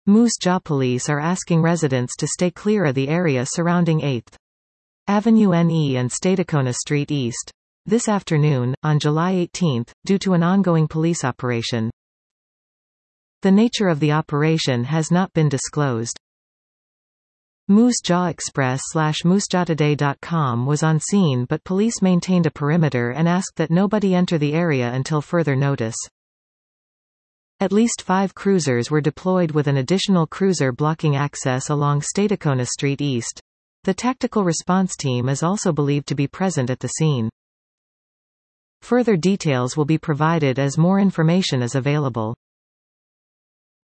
Moose Jaw police are asking residents to stay clear of the area surrounding 8th Avenue NE and Stadacona Street East. This afternoon, on July 18, due to an ongoing police operation. The nature of the operation has not been disclosed. Moose Jaw Express/moosejawtoday.com was on scene, but police maintained a perimeter and asked that nobody enter the area until further notice. At least 5 cruisers were deployed with an additional cruiser blocking access along Stadacona Street East. The tactical response team is also believed to be present at the scene. Further details will be provided as more information is available.